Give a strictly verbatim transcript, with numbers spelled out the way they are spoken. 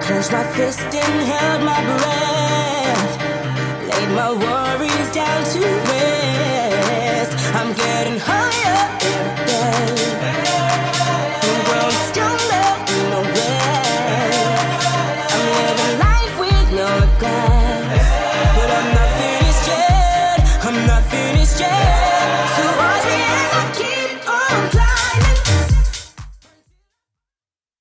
Clenched my fist and held my breath. Laid my worries down to rest. I'm getting higher every day. I'm growing stronger in the rest. I'm living life with no regrets. But I'm not finished yet. I'm not finished yet.